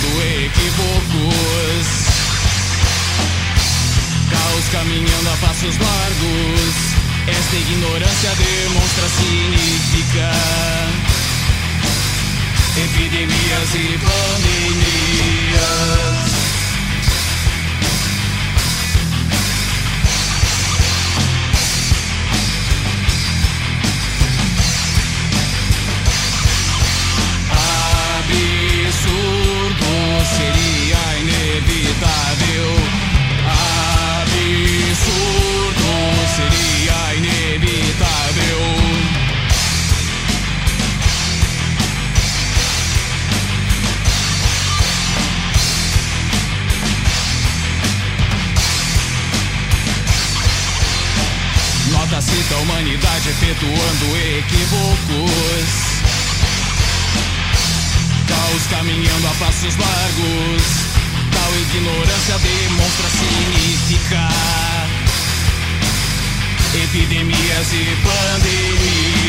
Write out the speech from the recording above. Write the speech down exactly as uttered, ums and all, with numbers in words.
perpetuando equívocos. Caos caminhando a passos largos. Esta ignorância demonstra, significa epidemias e pandemias. Absurdo seria inevitável. Absurdo seria inevitável. Nota-se da humanidade efetuando equívocos. Caos caminhando a passos largos. Tal ignorância demonstra significar epidemias e pandemias.